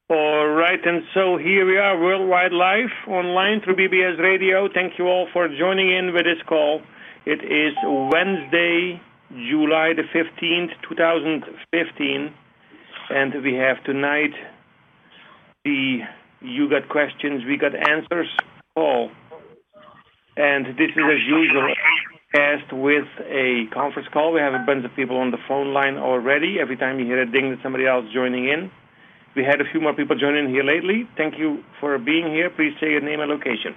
All right, and so here we are, worldwide live, online through BBS Radio. Thank you all for joining in with this call. It is Wednesday, July the 15th, 2015, and we have tonight the You Got Questions, We Got Answers call. And this is, as usual, cast with a conference call. We have a bunch of people on the phone line already. Every time you hear a ding, there's somebody else joining in. We had a few more people join in here lately. Thank you for being here. Please say your name and location.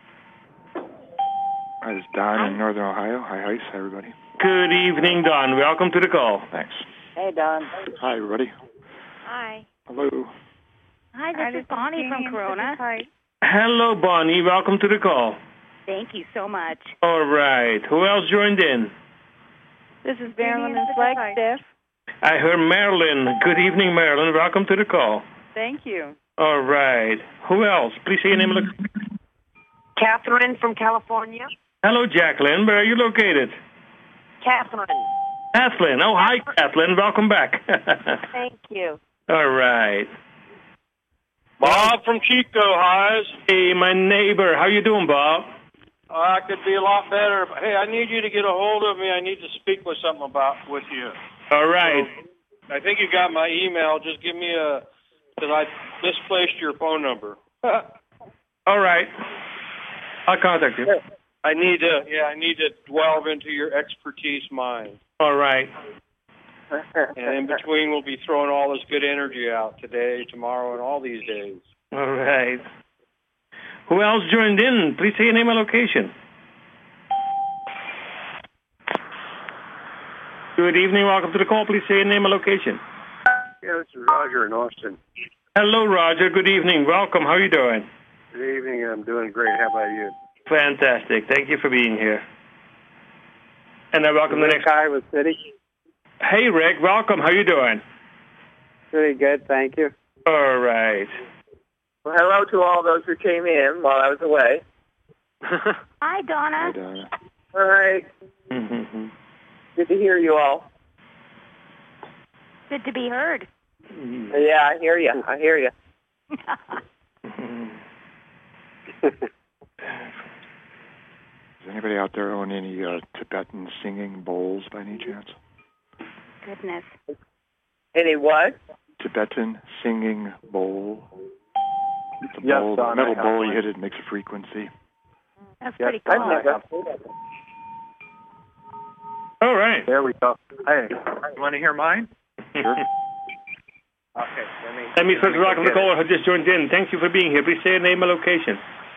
Hi, this is Don in Northern Ohio. Hi, everybody. Good evening, Don. Welcome to the call. Thanks. Hey, Don. Hi, everybody. Hi. Hello. Hi, this is Bonnie from Corona. Hi. Hello, Bonnie. Welcome to the call. Thank you so much. All right. Who else joined in? This is Marilyn in Flagstaff. I heard Marilyn. Good evening, Marilyn. Welcome to the call. Thank you. All right. Who else? Please say your name and location. Catherine from California. Hello, Jacqueline. Where are you located? Catherine. Kathleen. Oh, hi, Kathleen. Welcome back. Thank you. All right. Bob from Chico, hi. Hey, my neighbor. How you doing, Bob? I could be a lot better. Hey, I need you to get a hold of me. I need to speak with something with you. All right. So, I think you got my email. Just give me because I misplaced your phone number. All right. I'll contact you. I need to delve into your expertise mind. All right. And in between, we'll be throwing all this good energy out today, tomorrow, and all these days. All right. Who else joined in? Please say your name and location. Good evening. Welcome to the call. Please say your name and location. Yeah, this is Roger in Austin. Hello, Roger. Good evening. Welcome. How are you doing? Good evening. I'm doing great. How about you? Fantastic. Thank you for being here. And I welcome the next. Hi, with City. Hey, Rick. Welcome. How are you doing? Pretty good, thank you. All right. Well, hello to all those who came in while I was away. Hi, Donna. Hi, Donna. All right. Mm-hmm. Good to hear you all. Good to be heard. Yeah, I hear you. I hear you. Does anybody out there own any Tibetan singing bowls by any chance? Goodness. Any what? Tibetan singing bowl. It's a Yes, bowl, Don, metal I have bowl. one. You hit it, it makes a frequency. That's Yes, pretty I've cool. never. All right. There we go. Hey, you want to hear mine? Sure. Okay, Let me first welcome the get it. caller who just joined in. Thank you for being here. Please say your name and location.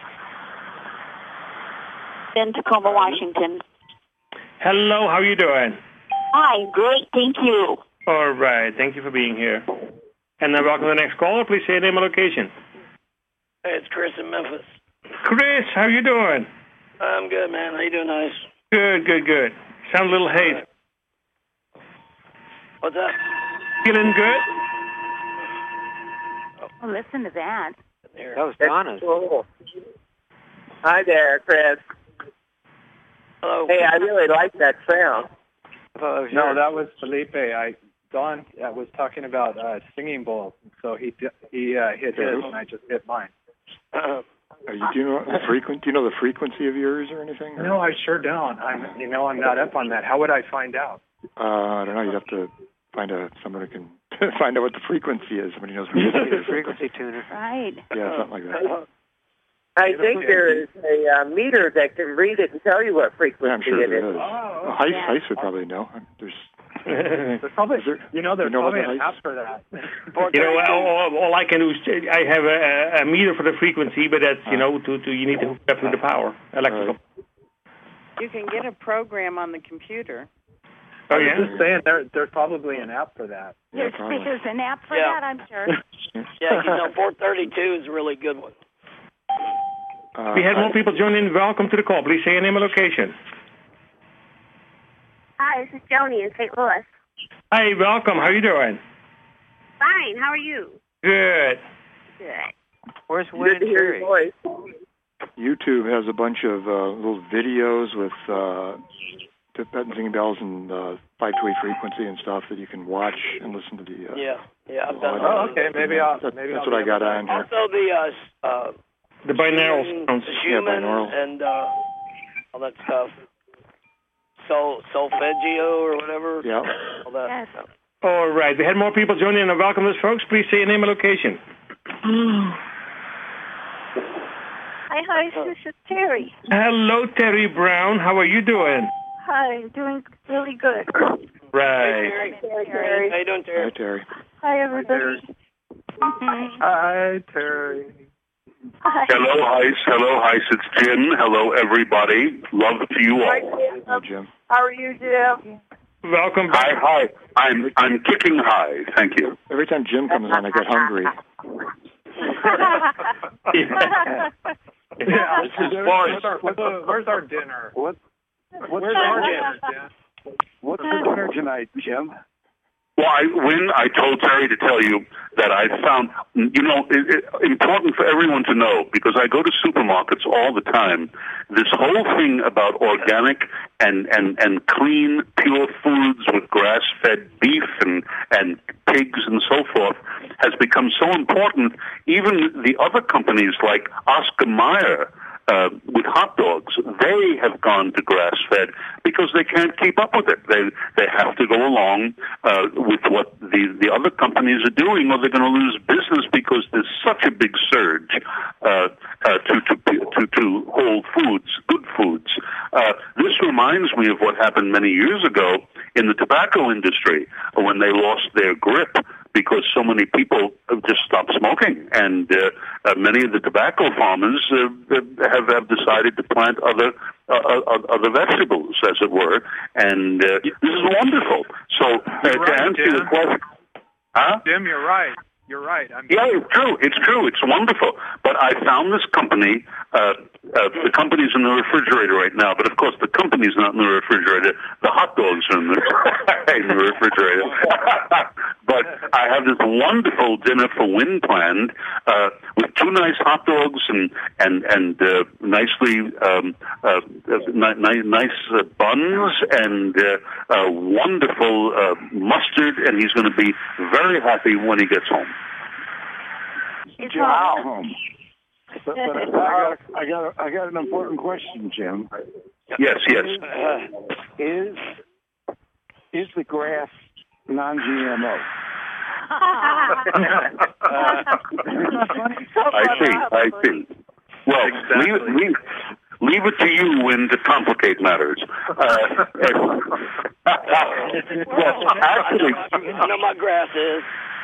In Tacoma, Washington. Hello. How are you doing? Hi, great, thank you. All right. Thank you for being here. And then welcome to the next caller. Please say your name and location. Hey, it's Chris in Memphis. Chris, how you doing? I'm good, man. How you doing, nice? Good, good, good. Sound a little hazy. What's up? Feeling good? Oh, listen to that. Here. That was That's Donna's. cool. Hi there, Chris. Hello. Hey, I really like that sound. No, that was Felipe. Don was talking about singing bowl, so he hit his, and I just hit mine. Do you know the frequency of yours or anything? Or? No, I sure don't. I'm not up on that. How would I find out? I don't know. You'd have to find someone who can find out what the frequency is. Somebody knows what it is. The frequency tuner. Right. Yeah, something like that. I think there is a meter that can read it and tell you what frequency Yeah, I'm sure it there is. is. Oh, Heis would probably know. There's There's probably, Is there- there's you know probably what an the app for that. You know, all I can do is I have a meter for the frequency, but that's you need to hook it up to the power, electrical. You can get a program on the computer. Oh I was yeah. just saying there's probably an app for that. Yeah, probably. There's an app for Yeah. that, I'm sure. Yeah, 432 is a really good one. We had more people join in. Welcome to the call. Please say your name and location. Hi, this is Joni in St. Louis. Hi, welcome. How are you doing? Fine, how are you? Good. Good. Where's Good Win to and hear your Cherry? voice. YouTube has a bunch of little videos with Tibetan singing bells and 528 frequency and stuff that you can watch and listen to the. Yeah, I've done that. Oh, okay. Maybe I'll. That's what I got on here. Also The binaural sounds. human binaural. and all that stuff. Solfeggio or whatever. Yeah. All that. Yes. All right. We had more people joining in. Welcome us, folks. Please say your name and location. Hi, this is Terry. Hello, Terry Brown. How are you doing? Hi, doing really good. Right. Terry. How you doing, Terry? Hi, Terry. Hi, everybody. Hi, Terry. Hi. Hello, Heis. It's Jim. Hello, everybody. Love to you all. Hi, Jim. How are you, Jim? Welcome back. Hi. I'm kicking high. Thank you. Every time Jim comes on, I get hungry. Yeah. This is Where's our dinner? What's Where's our dinner, Jim? What's for dinner tonight, Jim? Well, I told Terry to tell you that I found, important for everyone to know, because I go to supermarkets all the time. This whole thing about organic and clean, pure foods with grass-fed beef and pigs and so forth has become so important. Even the other companies like Oscar Mayer, with hot dogs, they have gone to grass-fed because they can't keep up with it. They have to go along with what the other companies are doing, or they're going to lose business because there's such a big surge to whole foods, good foods. This reminds me of what happened many years ago in the tobacco industry when they lost their grip, because so many people just stopped smoking, and many of the tobacco farmers have decided to plant other vegetables, as it were, and this is wonderful. So to answer your question, Jim, you're right. You're right. Yeah, it's true. It's true. It's wonderful. But I found this company. The company's in the refrigerator right now, but of course the company's not in the refrigerator. The hot dogs are in the refrigerator. But I have this wonderful dinner for Wynn planned with two nice hot dogs and nicely nice buns and wonderful mustard, and he's going to be very happy when he gets home. Wow. But I got an important question, Jim. Yes. Is the grass non-GMO? I see. Well, exactly. Leave it to you, Wynn, to complicate matters. Actually, I know my grass is.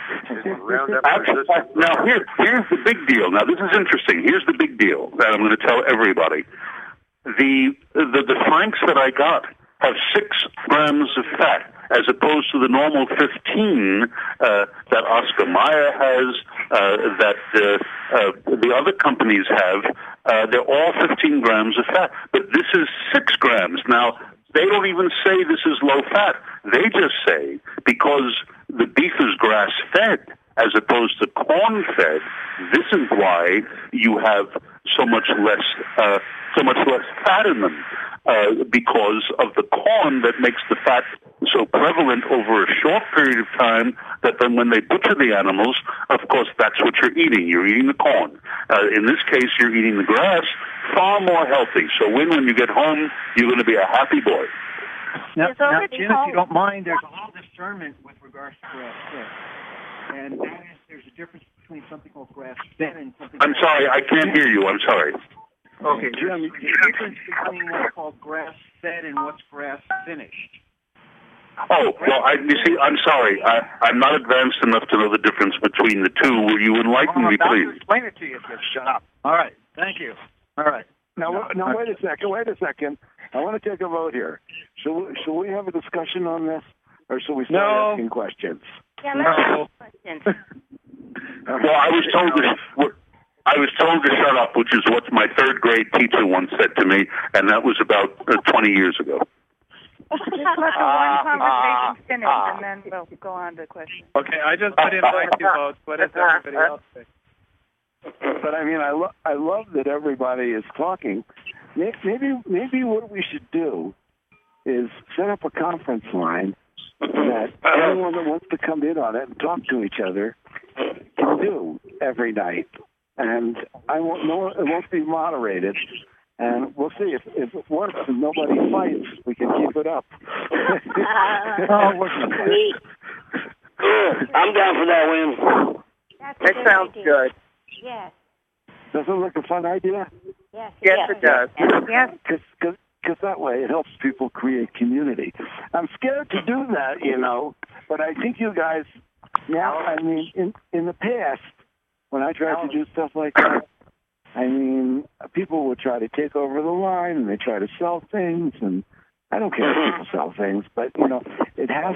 Now, here's the big deal. Now, this is interesting. Here's the big deal that I'm going to tell everybody. The flanks that I got have 6 grams of fat, as opposed to the normal 15 that Oscar Mayer has, that the other companies have. They're all 15 grams of fat, but this is 6 grams. Now, they don't even say this is low fat. They just say because the beef is grass-fed as opposed to corn-fed, this is why you have so much less fat in them, because of the corn that makes the fat so prevalent over a short period of time that then when they butcher the animals, of course, that's what you're eating. You're eating the corn. In this case, you're eating the grass, far more healthy. So when you get home, you're going to be a happy boy. Now, Jim, if you don't mind, there's a little discernment with regards to grass-fed. And that is, there's a difference between something called grass-fed and something... I'm sorry, I can't hear you. I'm sorry. Okay, Jim, the difference between what's called grass-fed and what's grass-finished. Oh, well, you see, I'm sorry. I'm not advanced enough to know the difference between the two. Will you enlighten me, please? I'll explain it to you if you shut up. All right, thank you. All right. Now, wait a second. I want to take a vote here. Should we have a discussion on this, or should we start asking questions? Yeah, let's ask questions. Well, I was told to shut up, which is what my third grade teacher once said to me, and that was about 20 years ago. Just let the one conversation finish, and then we'll go on to questions. Okay, I just put in my 2 votes. What does everybody else think? But I mean, I love that everybody is talking. Maybe what we should do is set up a conference line that anyone that wants to come in on it and talk to each other can do every night. And it won't be moderated. And we'll see if it works and nobody fights, we can keep it up. I'm down for that, Win. That sounds good. Yes. Does it look a fun idea? Yes. Yes, it does. Yes. Because that way it helps people create community. I'm scared to do that, but I think you guys, now, I mean, in the past, when I tried to do stuff like that, I mean, people would try to take over the line and they try to sell things, and I don't care if people sell things, but, it has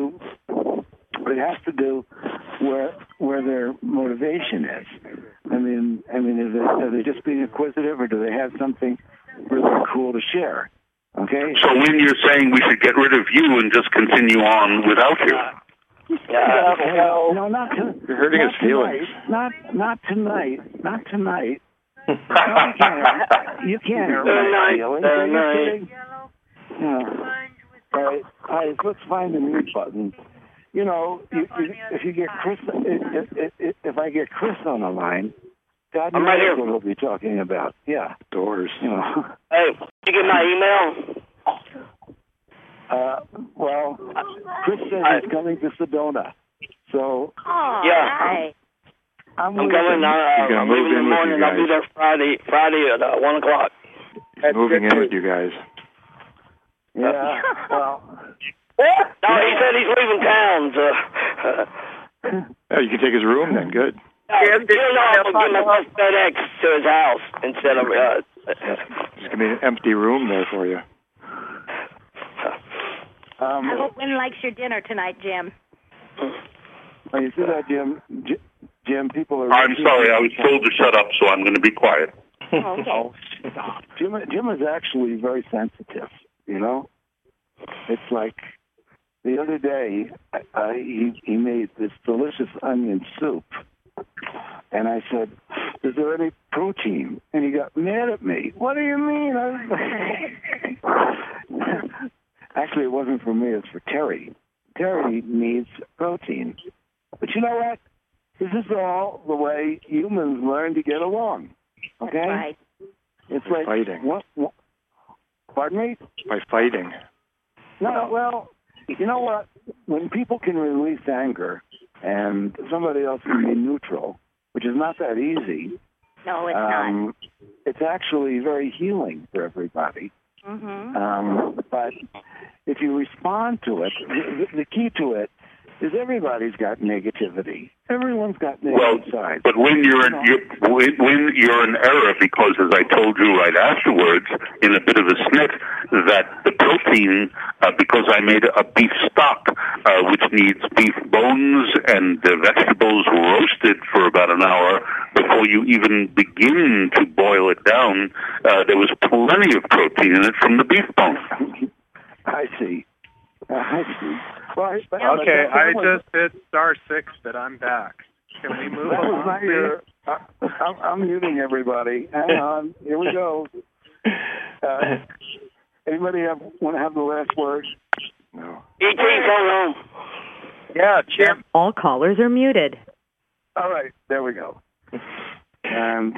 to do where their motivation is. I mean, are they just being inquisitive, or do they have something really cool to share? Okay. So when you're saying we should get rid of you and just continue on without you? No, not tonight. You're hurting his feelings. Not tonight. Not tonight. You can't hurt my feelings. Are you kidding? All right, let's find the mute button. If you get Chris, if I get Chris on the line, God knows what we'll be talking about. Yeah, Doors. Hey, did you get my email? Well, Chris said he's coming to Sedona, so yeah. I'm coming. I'm move leaving in the morning. I'll be there Friday at 1 o'clock. He's moving in with you guys. Yeah. Well. No, he said he's leaving town. So. Oh, you can take his room then. Good. I'm going to give my FedEx to his house instead of. There's going to be an empty room there for you. I hope Wynn likes your dinner tonight, Jim. Oh, you see that, Jim? Jim, people are... I'm sorry, I was told to shut up, so I'm going to be quiet. Okay. Oh, stop. Jim is actually very sensitive, It's like the other day, he made this delicious onion soup, and I said, is there any protein? And he got mad at me. What do you mean? Actually, it wasn't for me, it's for Terry. Terry needs protein. But you know what? This is all the way humans learn to get along. Okay? That's right. It's like fighting. What? Pardon me? By fighting. No, well, you know what? When people can release anger and somebody else can be neutral, which is not that easy. No, it's not. It's actually very healing for everybody. Mm-hmm. But if you respond to it, the key to it is everybody's got negativity. Everyone's got negative sides. But when you're in error, because as I told you right afterwards, in a bit of a snit, that the protein, because I made a beef stock, which needs beef bones and vegetables roasted for about an hour before you even begin to boil it down, there was plenty of protein in it from the beef bone. I see. Well, okay, I just hit *6, but I'm back. Can we move on? I'm muting everybody. Hang on. Here we go. Anybody want to have the last word? No. E.T. coming home. Yeah, Jim. All callers are muted. All right, there we go. And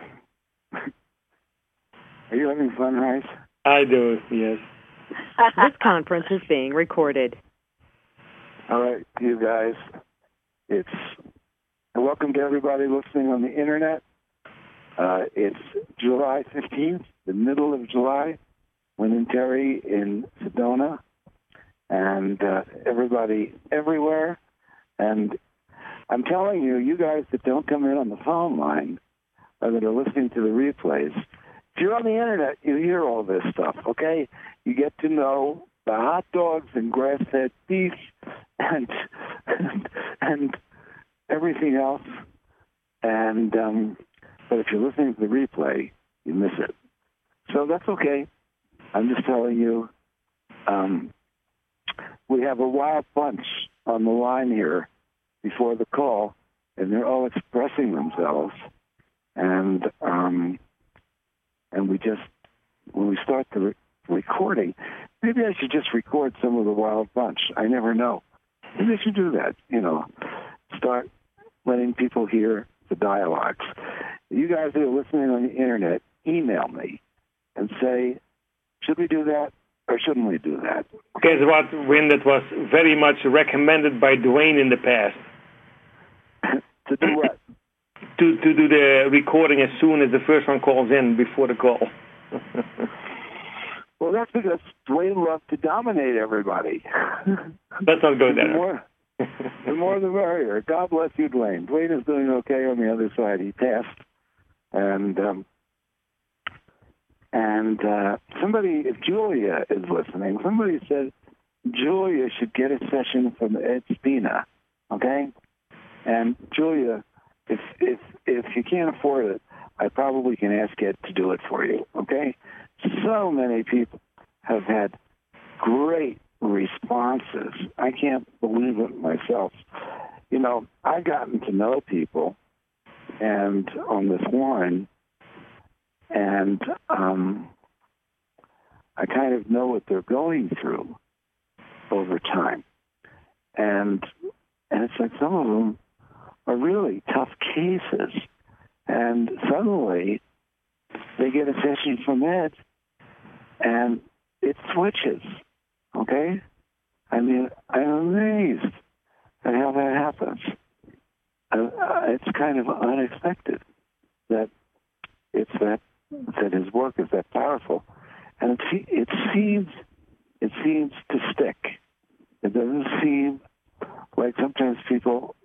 are you having fun, Rice? I do, yes. This conference is being recorded. All right, you guys. Welcome to everybody listening on the internet. It's July 15th, the middle of July, Wynn and Terry in Sedona, and everybody everywhere. And I'm telling you, you guys that don't come in on the phone line or that are listening to the replays, if you're on the internet, you hear all this stuff, okay? You get to know the hot dogs and grass-fed beef and everything else. And but if you're listening to the replay, you miss it. So that's okay. I'm just telling you, we have a wild bunch on the line here before the call, and they're all expressing themselves. And we just, when we start the recording. Maybe I should just record some of the Wild Bunch. I never know. Maybe I should do that, start letting people hear the dialogues. You guys that are listening on the internet, email me and say, should we do that or shouldn't we do that? Guess what, Win, that was very much recommended by Dwayne in the past. To do what? To do the recording as soon as the first one calls in before the call. Well, that's because Dwayne loved to dominate everybody. Let's not go there. The more the merrier. God bless you, Dwayne. Dwayne is doing okay on the other side. He passed. And somebody, if Julia is listening, somebody said Julia should get a session from Ed Spina, okay? And Julia, if you can't afford it, I probably can ask Ed to do it for you, okay? So many people have had great responses. I can't believe it myself. I've gotten to know people and on this line, and I kind of know what they're going through over time. And it's like some of them are really tough cases. And suddenly they get a session from Ed, and it switches, okay? I mean, I'm amazed at how that happens. It's kind of unexpected that his work is that powerful, and it seems to stick. It doesn't seem like sometimes people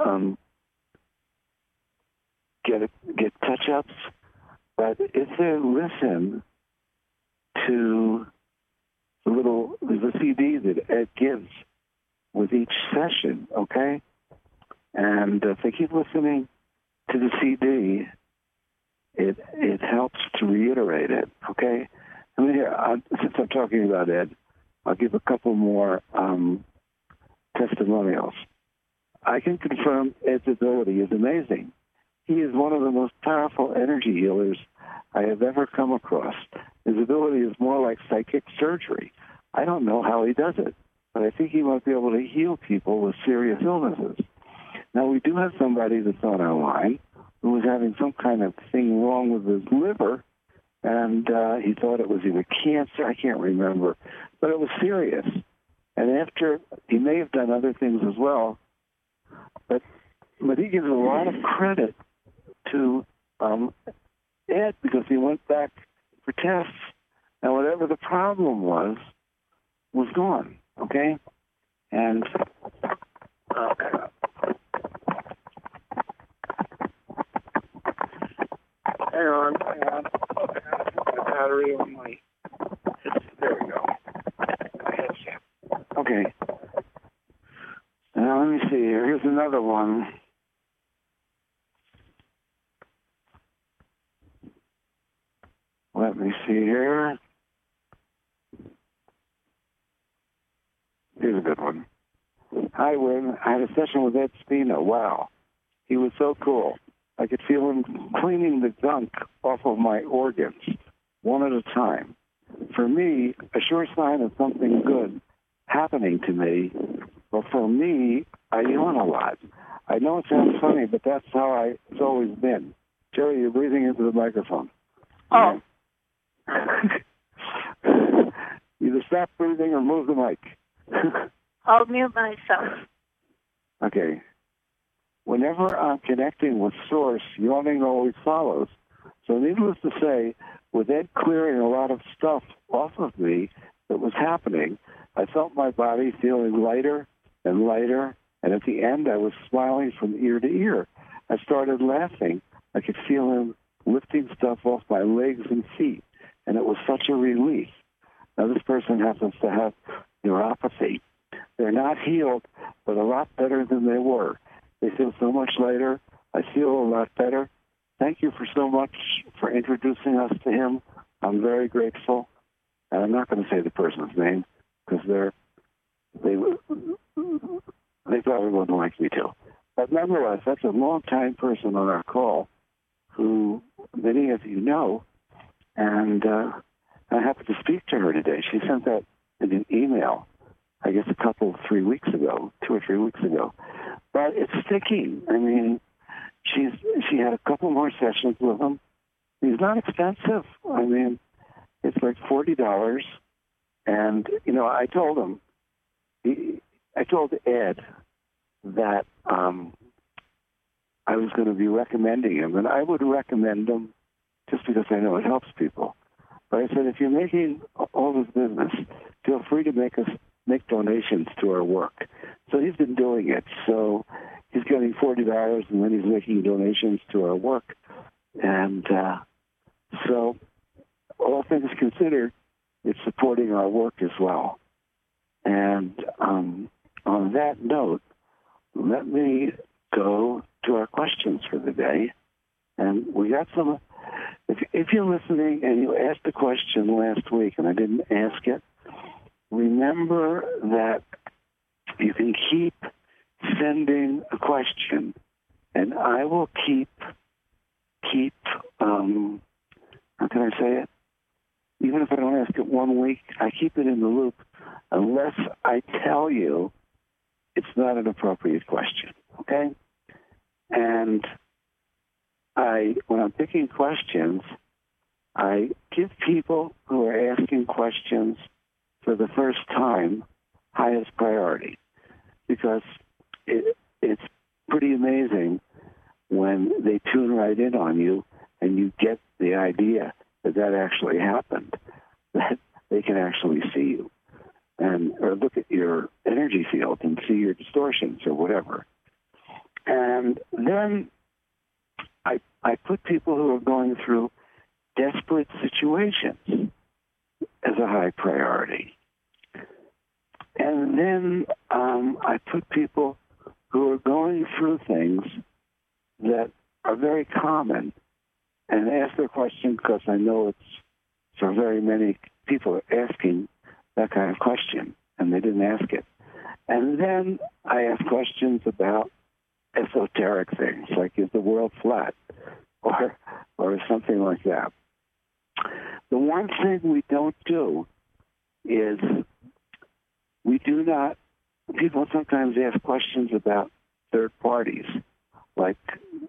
get touch-ups, but if they listen to the CD that Ed gives with each session, okay? And if they keep listening to the CD, it helps to reiterate it, okay? I mean, here, since I'm talking about Ed, I'll give a couple more testimonials. I can confirm Ed's ability is amazing. He is one of the most powerful energy healers I have ever come across. His ability is more like psychic surgery. I don't know how he does it, but I think he might be able to heal people with serious illnesses. Now, we do have somebody that's on our line who was having some kind of thing wrong with his liver, and he thought it was either cancer, I can't remember, but it was serious. And after, he may have done other things as well, but he gives a lot of credit to Ed because he went back for tests, and whatever the problem was gone, okay? And hang on. The battery on my... There we go. Okay. Now, let me see here. Here's another one. Let me see here. Here's a good one. Hi, Win. I had a session with Ed Spina. Wow. He was so cool. I could feel him cleaning the gunk off of my organs, one at a time. For me, a sure sign of something good happening to me. But for me, I yawn a lot. I know it sounds funny, but that's how it's always been. Jerry, you're breathing into the microphone. Oh. Either stop breathing or move the mic. I'll mute myself. Okay. Whenever I'm connecting with Source, yawning always follows. So needless to say, with Ed clearing a lot of stuff off of me that was happening, I felt my body feeling lighter and lighter, and at the end I was smiling from ear to ear. I started laughing. I could feel him lifting stuff off my legs and feet, and it was such a relief. Now, this person happens to have neuropathy. They're not healed, but a lot better than they were. They feel so much lighter. I feel a lot better. Thank you so much for introducing us to him. I'm very grateful. And I'm not going to say the person's name because they probably wouldn't like me to. But nonetheless, that's a long-time person on our call who many of you know. And I happened to speak to her today. She sent that in an email, I guess 2 or 3 weeks ago. But it's sticking. I mean, she had a couple more sessions with him. He's not expensive. I mean, it's like $40. And, you know, I told him, I told Ed that I was going to be recommending him, and I would recommend him just because I know it helps people. But I said, if you're making all this business, feel free to make donations to our work. So he's been doing it. So he's getting $40, and then he's making donations to our work. And so all things considered, it's supporting our work as well. And on that note, let me go to our questions for the day. And we got some. If you're listening and you asked a question last week and I didn't ask it, remember that you can keep sending a question, and I will keep. How can I say it? Even if I don't ask it 1 week, I keep it in the loop unless I tell you it's not an appropriate question, okay? And when I'm picking questions, I give people who are asking questions for the first time highest priority, because it's pretty amazing when they tune right in on you and you get the idea that actually happened, that they can actually see you or look at your energy field and see your distortions or whatever. And then I put people who are going through desperate situations as a high priority. And then I put people who are going through things that are very common and ask their question because I know it's so very many people are asking that kind of question and they didn't ask it. And then I ask questions about esoteric things, like is the world flat or something like that. The one thing we don't do is people sometimes ask questions about third parties, like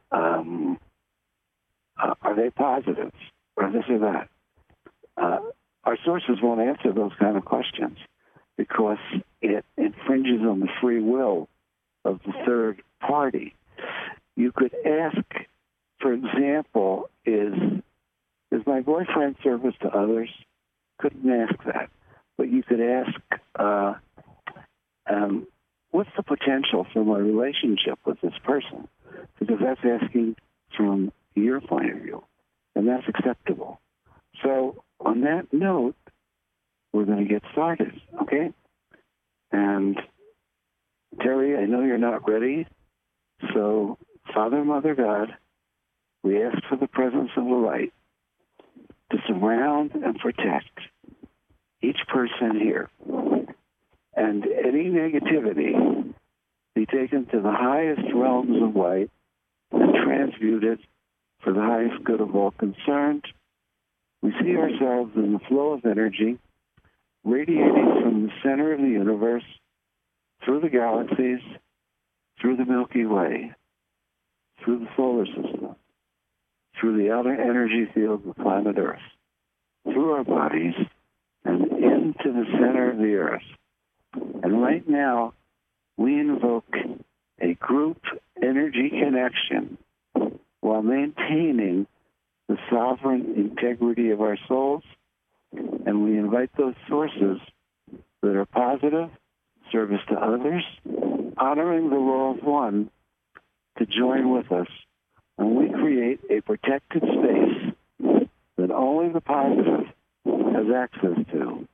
are they positives or this or that? Our sources won't answer those kind of questions because it infringes on the free will of the third party. You could ask, for example, is my boyfriend service to others? Couldn't ask that. But you could ask, what's the potential for my relationship with this person? Because that's asking from your point of view, and that's acceptable. So on that note, we're going to get started, okay? And Terry, I know you're not ready, so Father, Mother, God, we ask for the presence of the light to surround and protect each person here. And any negativity be taken to the highest realms of light and transmuted for the highest good of all concerned. We see ourselves in the flow of energy radiating from the center of the universe through the galaxies, through the Milky Way, through the solar system, through the outer energy field of planet Earth, through our bodies, and into the center of the Earth. And right now, we invoke a group energy connection while maintaining the sovereign integrity of our souls, and we invite those sources that are positive, service to others, honoring the law of one, to join with us, and we create a protected space that only the positive has access to.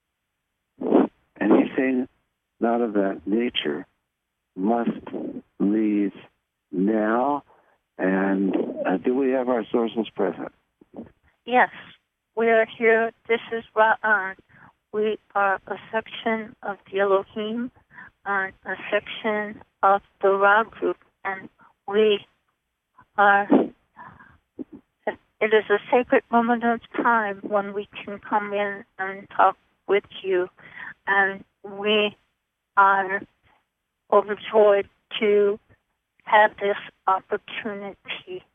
Anything not of that nature must leave now. And do we have our sources present? Yes, we are here. This is Ra'an. We are a section of the Elohim, a section of the Ra group, and we are, it it is a sacred moment of time when we can come in and talk with you, and we are overjoyed to have this opportunity.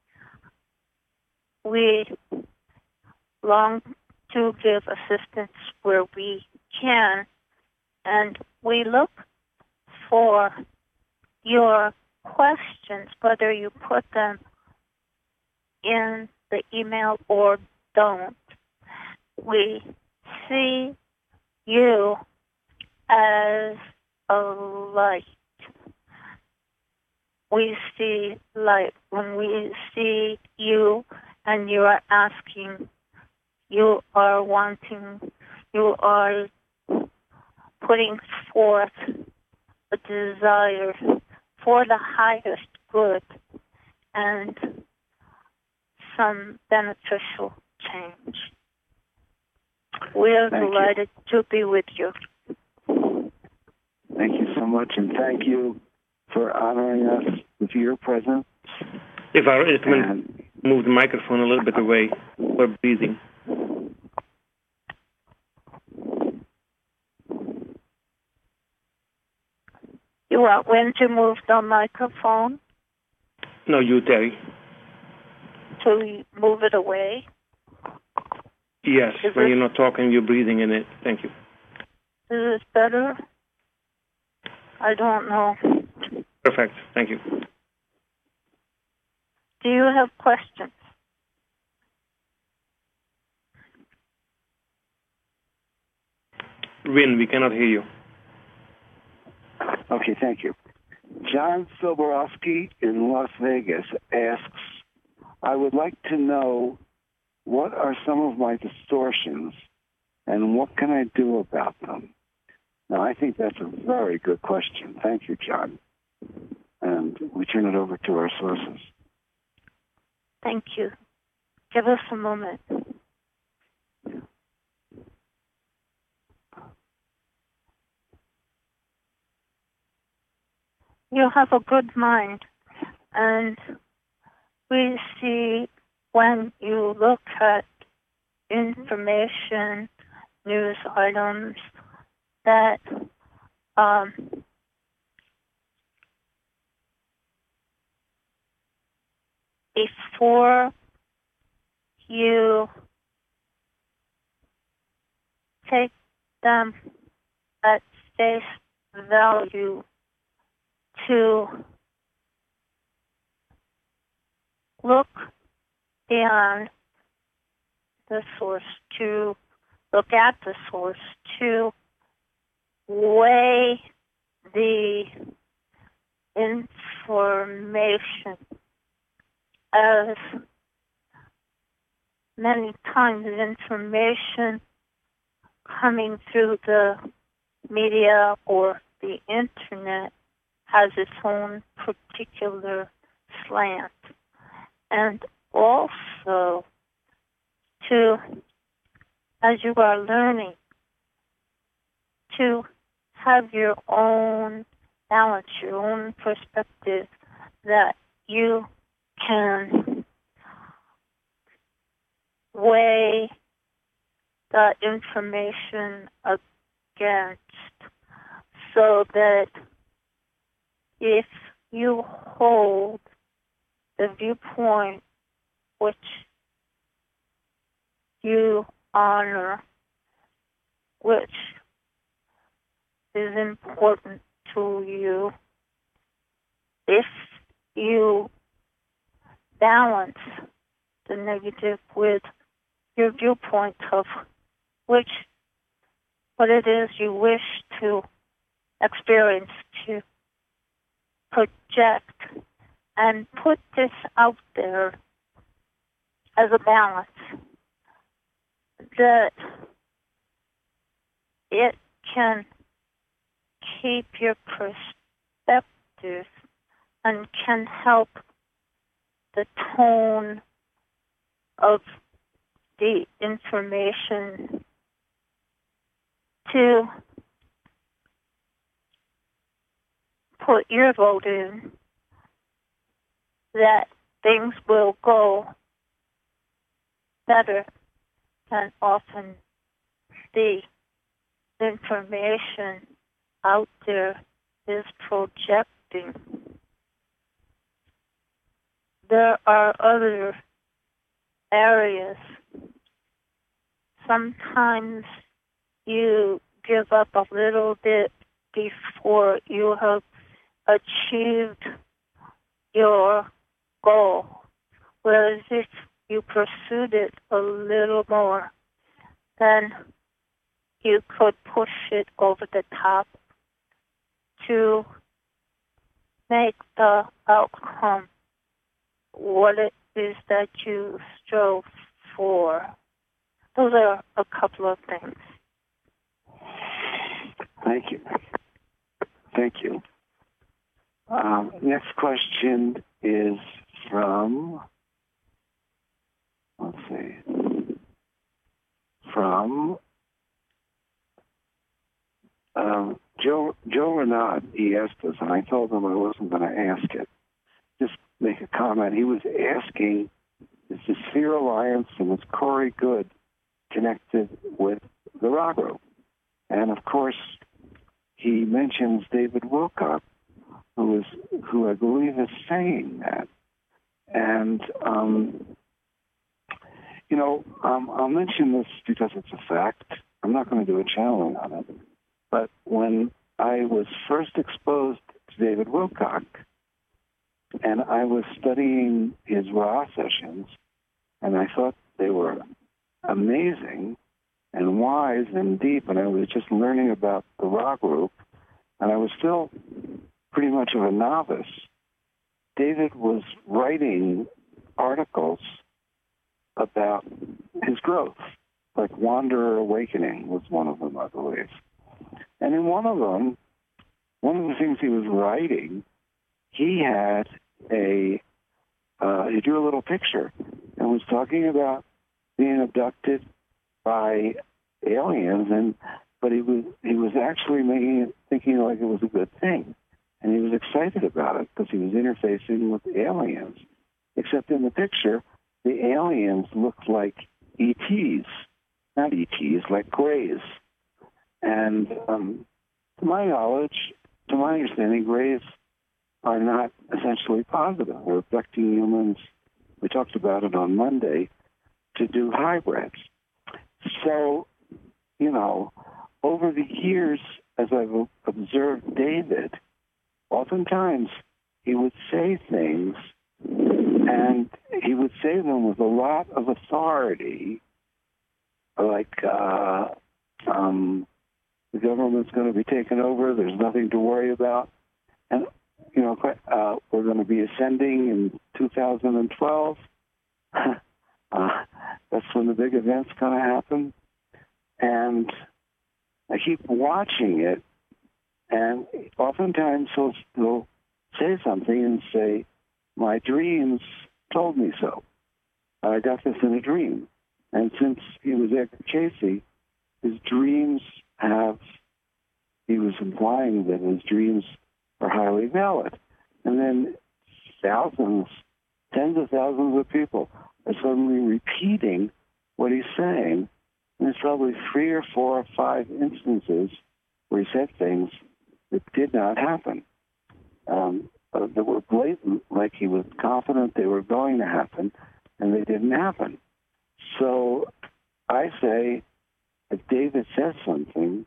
We long to give assistance where we can, and we look for your questions, whether you put them in the email or don't. We see you as a light. We see light. When we see you and you are asking, you are wanting, you are putting forth a desire for the highest good and some beneficial change. We are delighted to be with you. Thank you so much, and thank you for honoring us with your presence. If I move the microphone a little bit away, we're breathing. You want when to move the microphone? No, you, Terry. To move it away? Yes, when you're not talking, you're breathing in it. Thank you. Is this better? I don't know. Perfect. Thank you. Do you have questions? Win, we cannot hear you. Okay, thank you. John Soborowski in Las Vegas asks, I would like to know what are some of my distortions and what can I do about them? Now, I think that's a very good question. Thank you, John. And we turn it over to our sources. Thank you. Give us a moment. You have a good mind, and we see when you look at information, news items, that before you take them at face value, to look beyond the source, to look at the source, to weigh the information, as many times information coming through the media or the internet has its own particular slant. And also, as you are learning, to have your own balance, your own perspective that you can weigh the information against, so that if you hold the viewpoint which you honor, which is important to you, if you balance the negative with your viewpoint of what it is you wish to experience, to project, and put this out there as a balance, that it can keep your perspective and can help the tone of the information to put your vote in, that things will go better, and often the information out there is projecting. There are other areas. Sometimes you give up a little bit before you have achieved your goal, whereas if you pursued it a little more, then you could push it over the top to make the outcome what it is that you strove for. Those are a couple of things. Thank you. Thank you. Next question is from, Joe Renaud. He asked us, and I told him I wasn't going to ask it. Just make a comment. He was asking, is the Sphere Alliance and is Corey Good connected with the Ra Group? And of course, he mentions David Wilcock, who I believe is saying that. And I'll mention this because it's a fact. I'm not going to do a channeling on it. But when I was first exposed to David Wilcock, and I was studying his Ra sessions, and I thought they were amazing and wise and deep, and I was just learning about the Ra Group, and I was still pretty much of a novice. David was writing articles about his growth, like Wanderer Awakening was one of them, I believe. And in one of them, one of the things he was writing, he had he drew a little picture and was talking about being abducted by aliens, but he was actually thinking like it was a good thing. And he was excited about it because he was interfacing with aliens. Except in the picture, the aliens looked like ETs. Not ETs, like Greys. And to my knowledge, to my understanding, Greys are not essentially positive. They're abducting humans, we talked about it on Monday, to do hybrids. So, over the years, as I've observed David, oftentimes he would say things, and he would say them with a lot of authority, like, the government's going to be taken over, there's nothing to worry about, and, we're going to be ascending in 2012. That's when the big event's going to happen. And I keep watching it, and oftentimes he'll say something and say, my dreams told me so. I got this in a dream. And since he was Edgar Casey, his dreams he was implying that his dreams are highly valid. And then tens of thousands of people are suddenly repeating what he's saying. And there's probably 3 or 4 or 5 instances where he said things that did not happen. That were blatant, like he was confident they were going to happen, and they didn't happen. So I say, if David says something,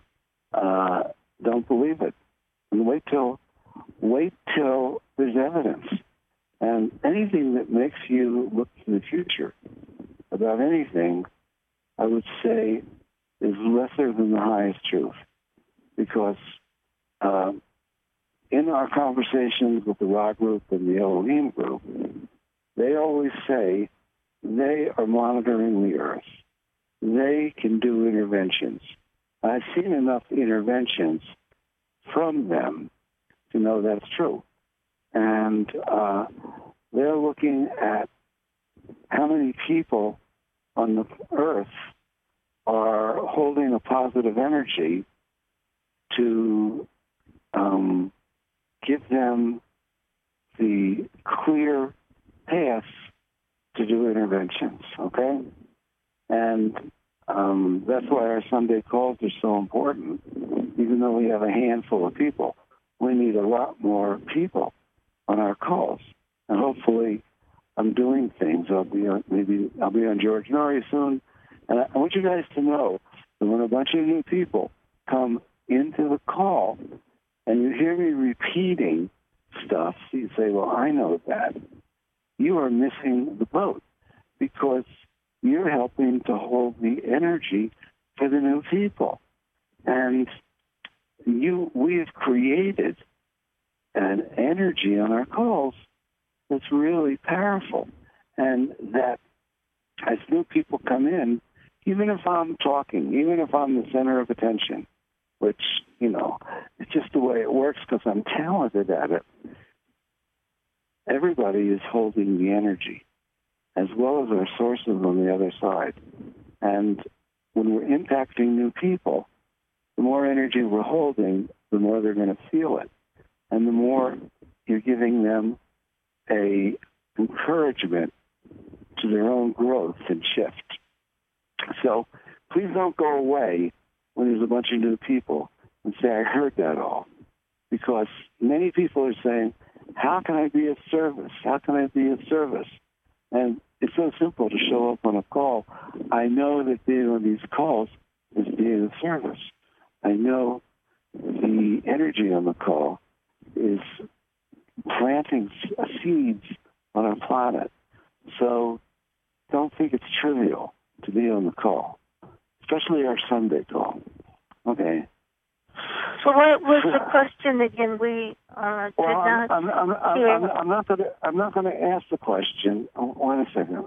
don't believe it. And wait till there's evidence. And anything that makes you look to the future about anything, I would say, is lesser than the highest truth. Because in our conversations with the Ra Group and the Elohim Group, they always say they are monitoring the Earth. They can do interventions. I've seen enough interventions from them to know that's true. And they're looking at how many people on the Earth are holding a positive energy to give them the clear path to do interventions, okay? And that's why our Sunday calls are so important. Even though we have a handful of people, we need a lot more people on our calls. And hopefully I'm doing things. I'll be on George Norrie soon. And I want you guys to know that when a bunch of new people come into the call and you hear me repeating stuff, so you say, well, I know that. You are missing the boat because you're helping to hold the energy for the new people. And we've created an energy on our calls that's really powerful. And that as new people come in, even if I'm talking, even if I'm the center of attention, which, it's just the way it works because I'm talented at it, everybody is holding the energy, as well as our sources on the other side. And when we're impacting new people, the more energy we're holding, the more they're going to feel it. And the more you're giving them a encouragement to their own growth and shift. So please don't go away when there's a bunch of new people and say, I heard that all. Because many people are saying, how can I be of service? How can I be of service? And it's so simple to show up on a call. I know that being on these calls is being of service. I know the energy on the call is planting seeds on our planet. So don't think it's trivial to be on the call, especially our Sunday call. Okay. So what was the question again? We did not. I'm not going to ask the question. Wait a second.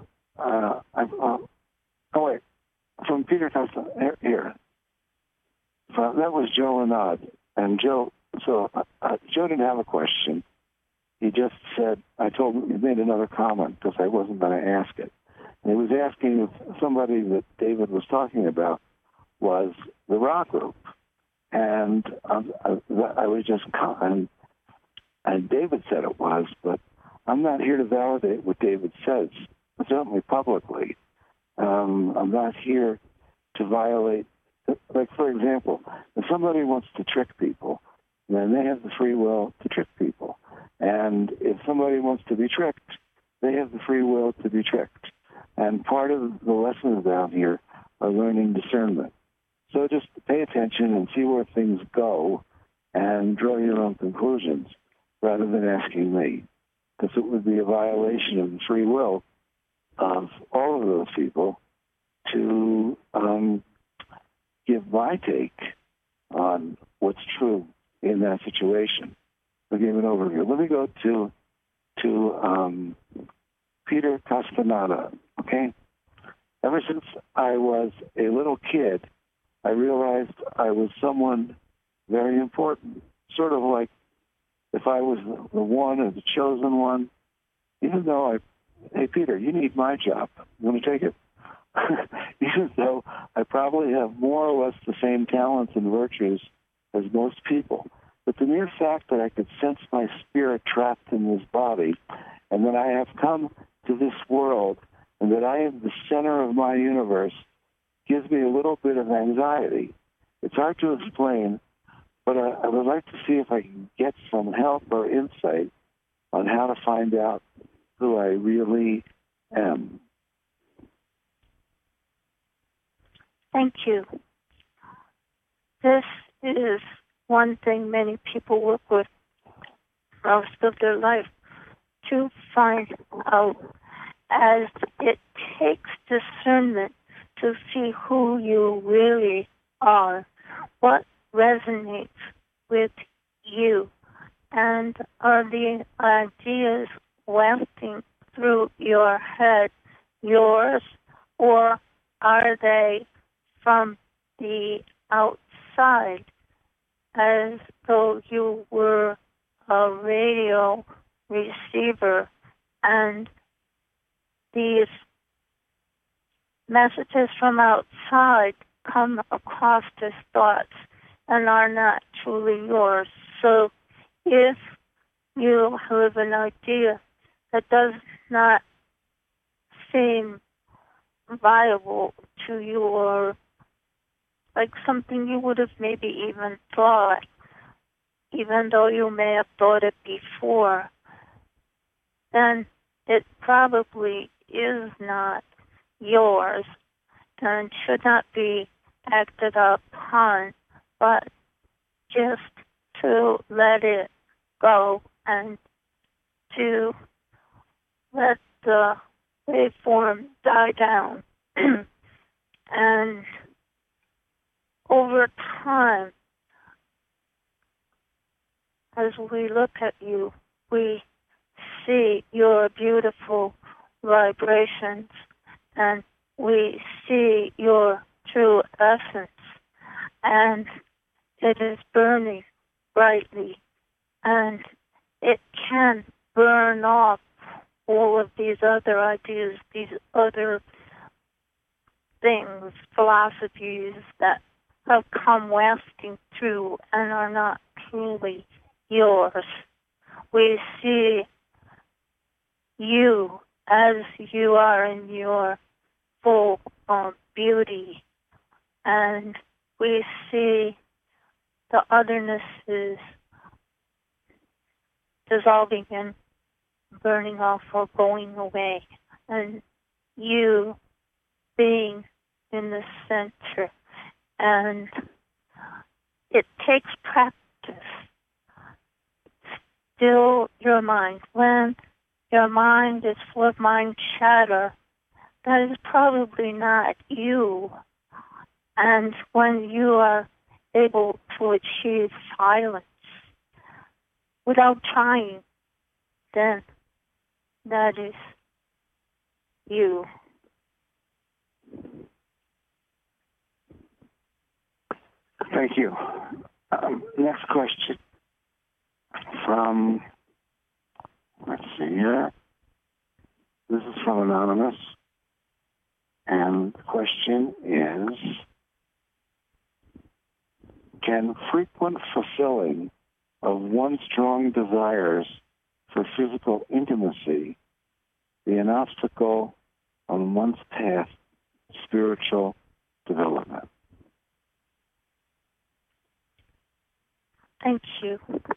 Wait. From Peter Costa here. So that was Joe Renaud, and Joe. So Joe didn't have a question. He just said, he made another comment because I wasn't going to ask it. And he was asking if somebody that David was talking about was the rock group. And I was just, and David said it was, but I'm not here to validate what David says, certainly publicly. I'm not here to violate, like, for example, if somebody wants to trick people, then they have the free will to trick people. And if somebody wants to be tricked, they have the free will to be tricked. And part of the lessons down here are learning discernment. So just pay attention and see where things go and draw your own conclusions rather than asking me, because it would be a violation of the free will of all of those people to give my take on what's true in that situation. I'll give an overview. Let me go to Peter Castaneda, okay? Ever since I was a little kid, I realized I was someone very important, sort of like if I was the one or the chosen one, even though hey, Peter, you need my job. You want to take it? Even though I probably have more or less the same talents and virtues as most people. But the mere fact that I could sense my spirit trapped in this body and that I have come to this world and that I am the center of my universe gives me a little bit of anxiety. It's hard to explain, but I would like to see if I can get some help or insight on how to find out who I really am. Thank you. This is one thing many people work with most of their life to find out, as it takes discernment to see who you really are, what resonates with you, and are the ideas wafting through your head yours, or are they from the outside, as though you were a radio receiver and these messages from outside come across as thoughts and are not truly yours. So if you have an idea that does not seem viable to you, or like something you would have maybe even thought, even though you may have thought it before, then it probably is not yours and should not be acted upon, but just to let it go and to let the waveform die down. And over time, as we look at you, we see your beautiful vibrations, and we see your true essence, and it is burning brightly, and it can burn off all of these other ideas, these other things, philosophies that have come wafting through and are not truly yours. We see you as you are in your full beauty, and we see the otherness is dissolving and burning off or going away, and you being in the center. And it takes practice. Still your mind. When your mind is full of mind chatter, that is probably not you. And when you are able to achieve silence without trying, then that is you. Thank you. Next question from, let's see here. This is from Anonymous. And the question is, can frequent fulfilling of one's strong desires for physical intimacy be an obstacle on one's path to spiritual development? Thank you.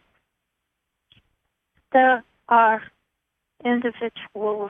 There are individuals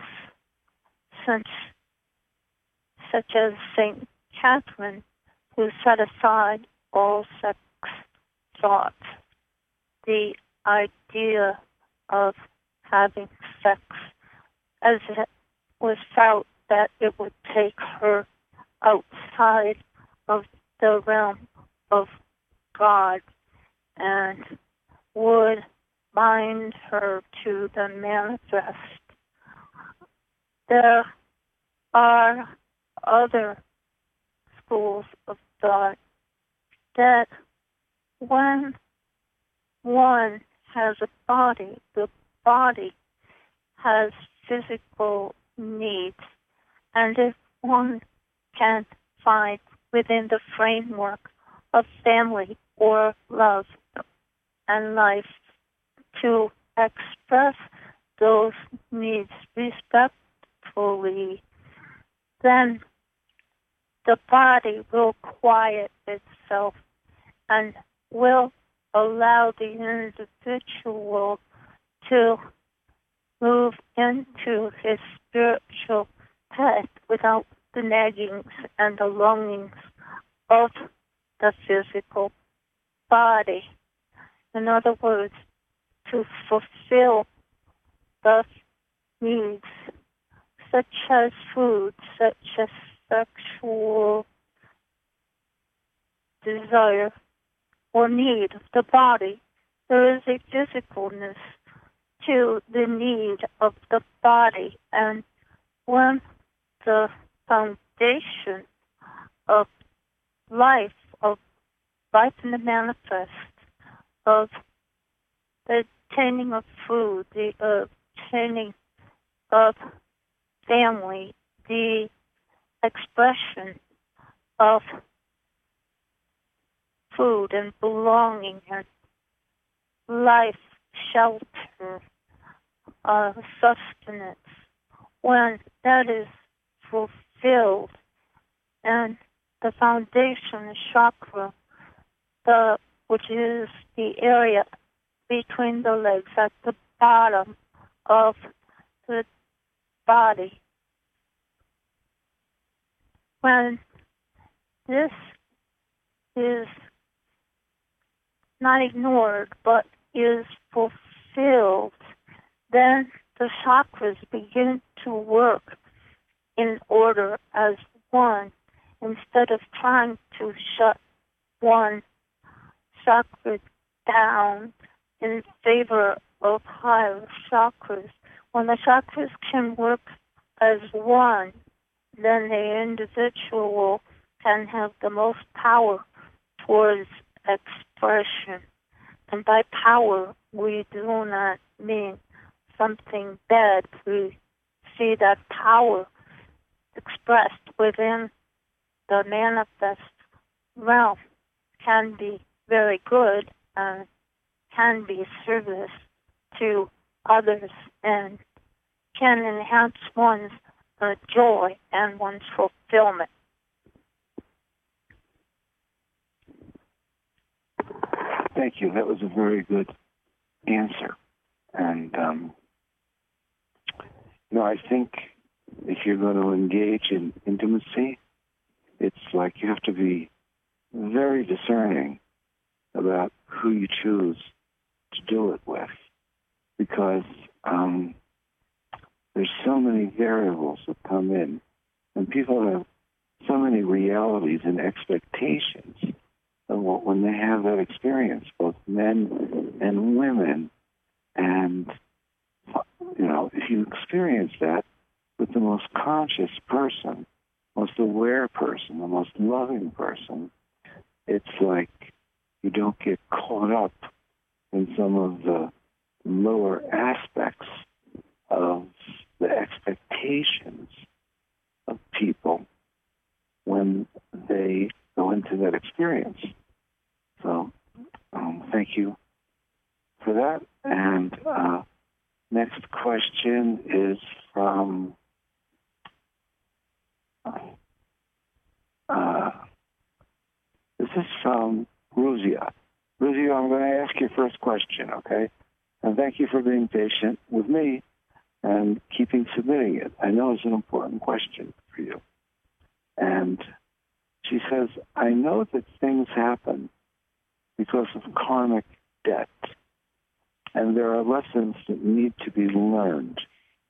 such as St. Catherine who set aside all sex thoughts. The idea of having sex, as it was felt that it would take her outside of the realm of God and would bind her to the manifest. There are other schools of thought that when one has a body, the body has physical needs, and if one can find within the framework of family or love and life to express those needs respectfully, then the body will quiet itself and will allow the individual to move into his spiritual path without the naggings and the longings of the physical body. In other words, to fulfill the needs such as food, such as sexual desire or need of the body. There is a physicalness to the need of the body, and when the foundation of life in the manifest, of the obtaining of food, the obtaining of family, the expression of food and belonging and life, shelter, sustenance. When that is fulfilled. And the foundation chakra, which is the area between the legs at the bottom of the body. When this is not ignored but is fulfilled, then the chakras begin to work in order as one, instead of trying to shut one chakra down in favor of higher chakras. When the chakras can work as one, then the individual can have the most power towards expression. And by power, we do not mean something bad. We see that power expressed within the manifest realm can be very good and can be service to others and can enhance one's joy and one's fulfillment. Thank you. That was a very good answer. And, I think if you're going to engage in intimacy, it's like you have to be very discerning about who you choose to do it with, because there's so many variables that come in, and people have so many realities and expectations of when they have that experience, both men and women. And, if you experience that with the most conscious person, most aware person, the most loving person, it's like you don't get caught up in some of the lower aspects of the expectations of people when they go into that experience. So, thank you for that. And next question is from this is from Ruzia. Ruzia, I'm going to ask your first question, okay? And thank you for being patient with me and keeping submitting it. I know it's an important question for you. And she says, I know that things happen because of karmic debt, and there are lessons that need to be learned.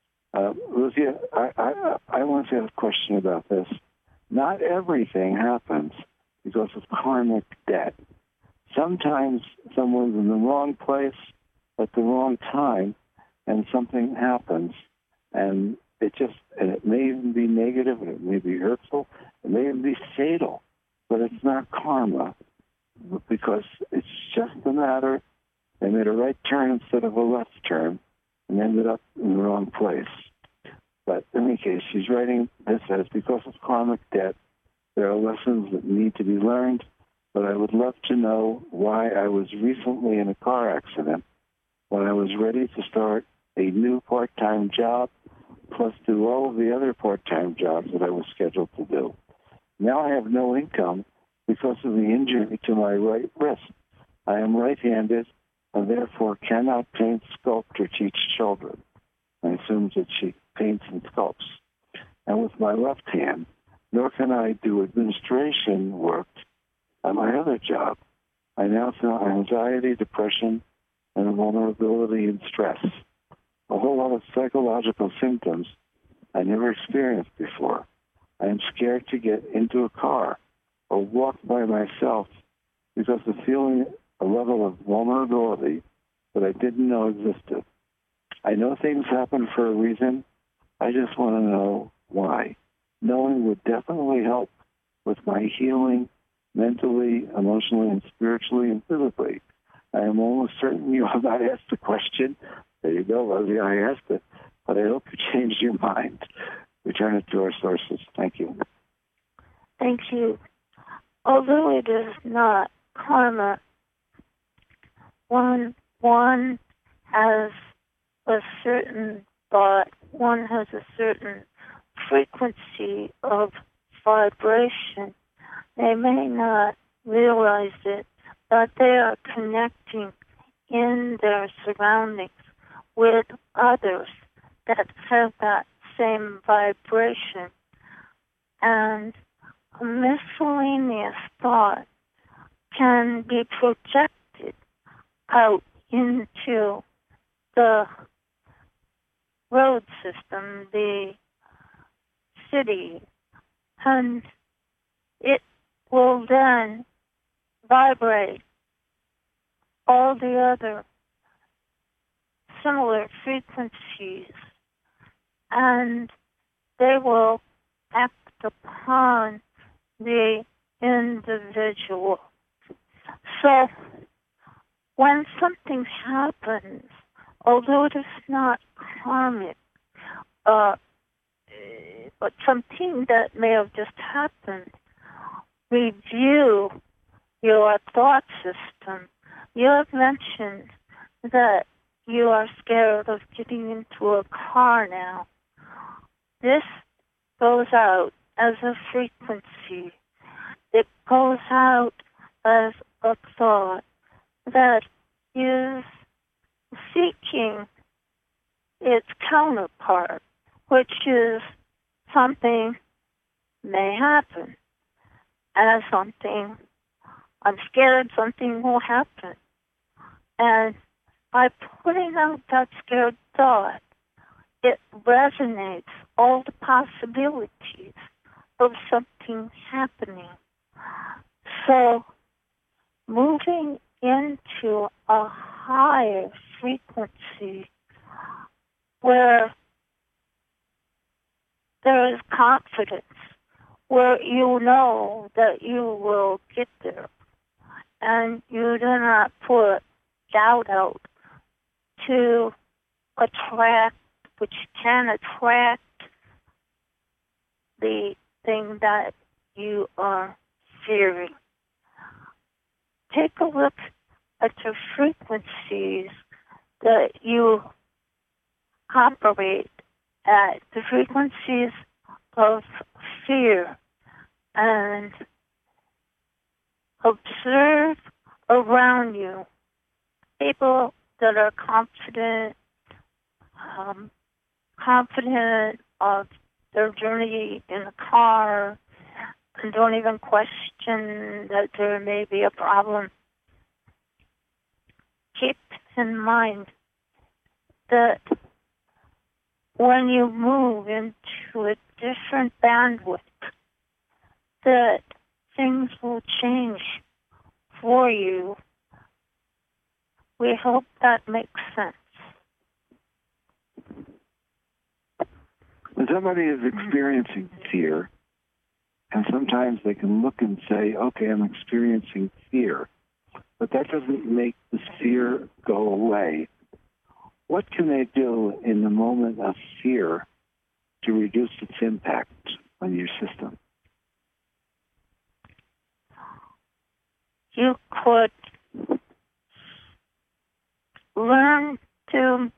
Ruzia, I want to ask a question about this. Not everything happens because of karmic debt. Sometimes someone's in the wrong place at the wrong time, and something happens, and it may even be negative, and it may be hurtful, it may even be fatal, but it's not karma, because it's just a matter, they made a right turn instead of a left turn, and ended up in the wrong place. But in any case, she's writing this as, because of karmic debt, there are lessons that need to be learned, but I would love to know why I was recently in a car accident when I was ready to start a new part-time job, plus do all of the other part-time jobs that I was scheduled to do. Now I have no income because of the injury to my right wrist. I am right-handed and therefore cannot paint, sculpt, or teach children. I assume that she paints and sculpts. And with my left hand, nor can I do administration work at my other job. I now feel anxiety, depression, and vulnerability and stress. A whole lot of psychological symptoms I never experienced before. I am scared to get into a car or walk by myself because of feeling a level of vulnerability that I didn't know existed. I know things happen for a reason. I just want to know why. Knowing would definitely help with my healing mentally, emotionally, and spiritually and physically. I am almost certain you have not asked the question. There you go, Rosie, I asked it. But I hope you changed your mind. Return it to our sources. Thank you. Thank you. Although it is not karma, one has a certain thought, one has a certain frequency of vibration. They may not realize it, but they are connecting in their surroundings with others that have that same vibration. And a miscellaneous thought can be projected out into the road system, the city, and it will then vibrate all the other similar frequencies, and they will act upon the individual. So when something happens, although it is not karmic, but something that may have just happened, review your thought system. You have mentioned that you are scared of getting into a car now. This goes out as a frequency. It goes out as a thought that is seeking its counterpart, which is something may happen. As something, I'm scared something will happen. And by putting out that scared thought, it resonates all the possibilities of something happening. So moving into a higher frequency where there is confidence, where you know that you will get there, and you do not put doubt out to attract, which can attract the thing that you are fearing. Take a look at the frequencies that you operate at, the frequencies of fear, and observe around you people that are confident of their journey in the car and don't even question that there may be a problem. Keep in mind that when you move into a different bandwidth, that things will change for you. We hope that makes sense. When somebody is experiencing fear, and sometimes they can look and say, okay, I'm experiencing fear, but that doesn't make the fear go away. What can they do in the moment of fear to reduce its impact on your system? You could learn to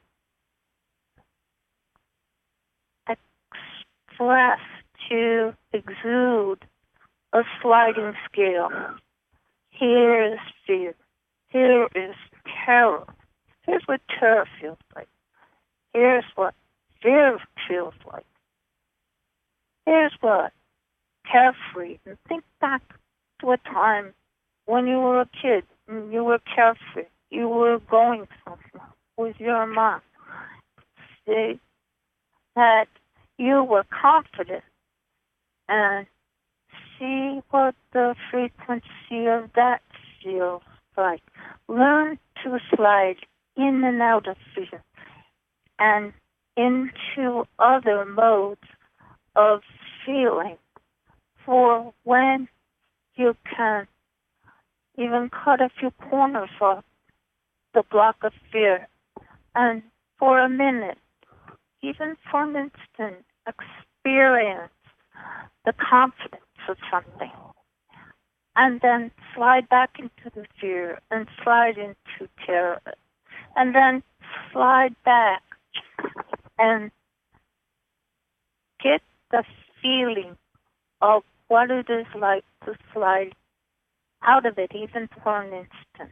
express, to exude a sliding scale. Here is fear. Here is terror. Here's what terror feels like. Here's what fear feels like. Here's what carefree. And think back to a time when you were a kid and you were carefree. You were going somewhere with your mom. See that you were confident, and see what the frequency of that feels like. Learn to slide in and out of fear and into other modes of feeling for when you can even cut a few corners off the block of fear, and for a minute, even for an instant, experience the confidence of something, and then slide back into the fear and slide into terror, and then slide back and get the feeling of what it is like to slide out of it, even for an instant.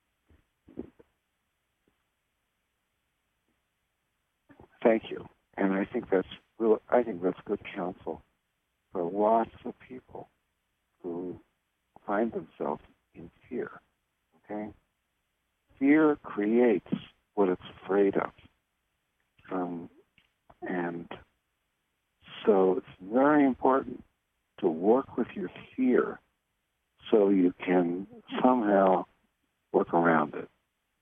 Thank you. And I think that's good counsel for lots of people who find themselves in fear. Okay? Fear creates what it's afraid of. And so it's very important to work with your fear so you can somehow work around it.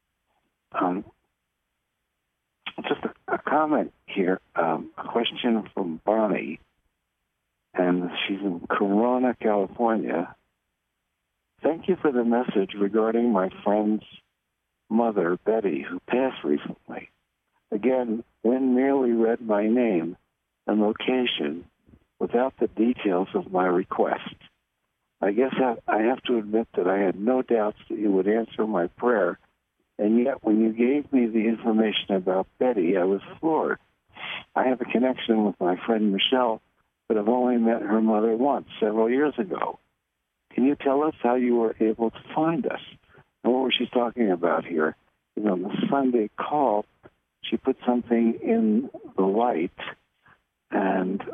Just a comment here, a question from Bonnie, and she's in Corona, California. Thank you for the message regarding my friend's mother, Betty, who passed recently. Again, Wynn merely read my name and location without the details of my request. I guess I have to admit that I had no doubts that you would answer my prayer, and yet when you gave me the information about Betty, I was floored. I have a connection with my friend Michelle, but I've only met her mother once, several years ago. Can you tell us how you were able to find us? And what was she talking about here? You know, on the Sunday call, she put something in the light, and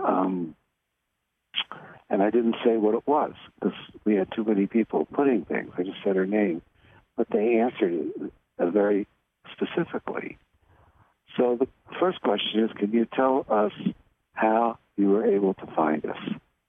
I didn't say what it was because we had too many people putting things. I just said her name, but they answered it very specifically. So the first question is, can you tell us how you were able to find us?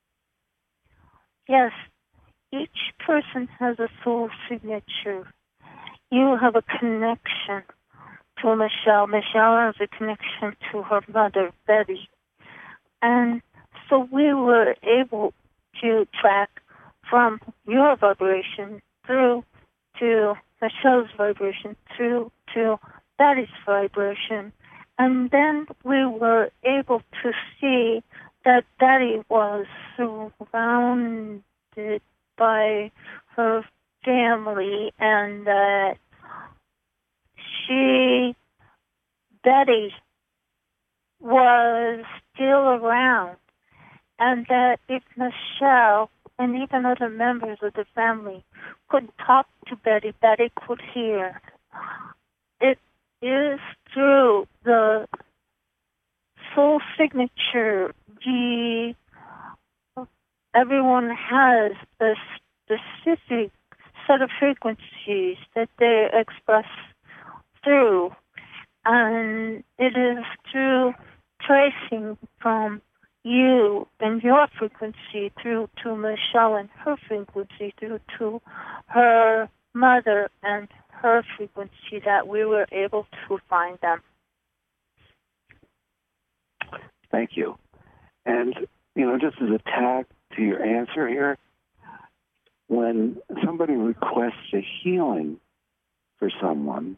Yes. Each person has a soul signature. You have a connection to Michelle. Michelle has a connection to her mother, Betty. And so we were able to track from your vibration through to Michelle's vibration through to Betty's vibration. And then we were able to see that Betty was surrounded by her family, and that Betty was still around, and that if Michelle and even other members of the family could talk to Betty, Betty could hear. It is through the soul signature. Everyone has a specific set of frequencies that they express through, and it is through tracing from you and your frequency through to Michelle and her frequency through to her mother and her frequency that we were able to find them. Thank you. And, you know, just as a tag to your answer here, when somebody requests a healing for someone,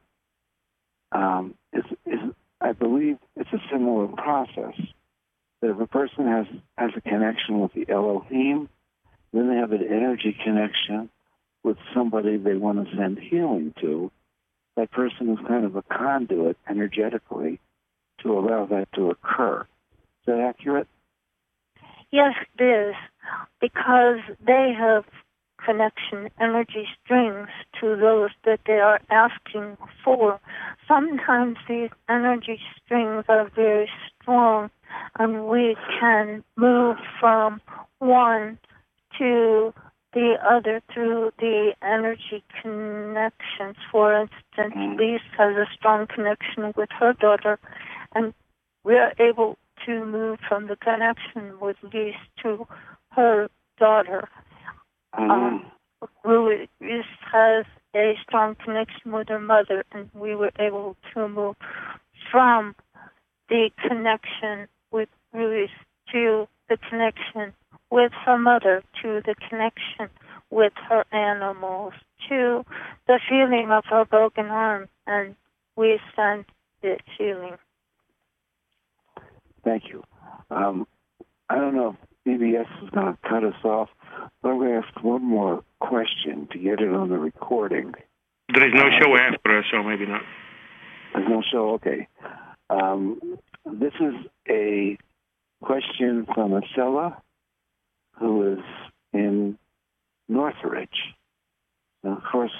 I believe it's a similar process. That if a person has a connection with the Elohim, then they have an energy connection with somebody they want to send healing to. That person is kind of a conduit energetically to allow that to occur. Is that accurate? Yes, it is, because they have connection energy strings to those that they are asking for. Sometimes these energy strings are very strong, and we can move from one to the other through the energy connections. For instance, Lise has a strong connection with her daughter, and we are able to move from the connection with Lise to her daughter. Louise has a strong connection with her mother, and we were able to move from the connection with Louise to the connection with her mother, to the connection with her animals, to the feeling of her broken arm, and we sent it healing. Thank you. I don't know if BBS is going to cut us off, but I'm going to ask one more question to get it on the recording. There is no show after us, so maybe not. There's no show? Okay. This is a question from Acela, who is in Northridge. And of course,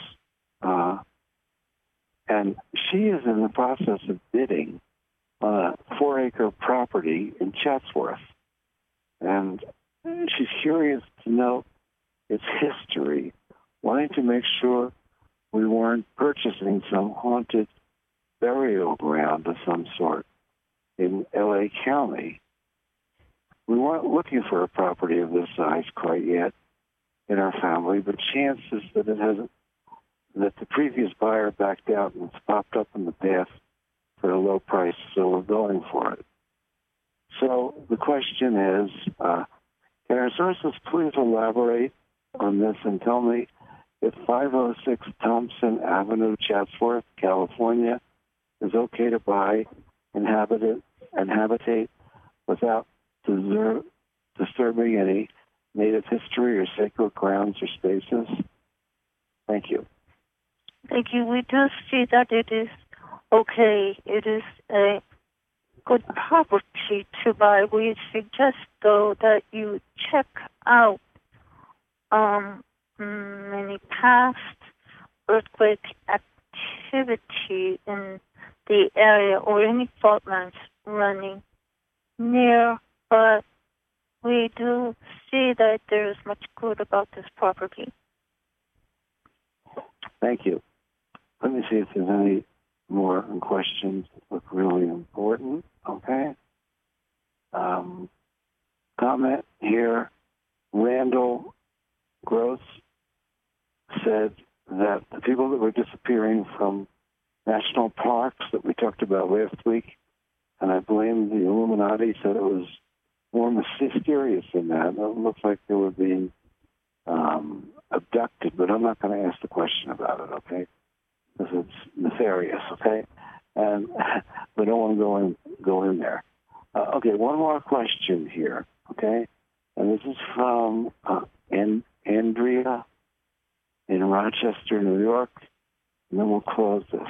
and she is in the process of bidding on a 4-acre property in Chatsworth. And she's curious to know its history, wanting to make sure we weren't purchasing some haunted burial ground of some sort in L.A. County. We weren't looking for a property of this size quite yet in our family, but chances that it hasn't, that the previous buyer backed out and it's popped up in the past for a low price, so we're going for it. So the question is, can our sources please elaborate on this and tell me if 506 Thompson Avenue, Chatsworth, California, is okay to buy and habitate without disturbing any native history or sacred grounds or spaces? Thank you. Thank you. We do see that it is okay. It is a good property to buy. We suggest, though, that you check out any past earthquake activity in the area or any fault lines running near, but we do see that there is much good about this property. Thank you. Let me see if there's any more questions that look really important. Okay. Comment here. Randall Gross said that the people that were disappearing from national parks that we talked about last week, and I blame the Illuminati, said it was more mysterious than that. It looks like they were being abducted, but I'm not going to ask the question about it, okay? Because it's nefarious, okay? And we don't want to go in there. Okay, one more question here, okay? And this is from Andrea in Rochester, New York, and then we'll close this.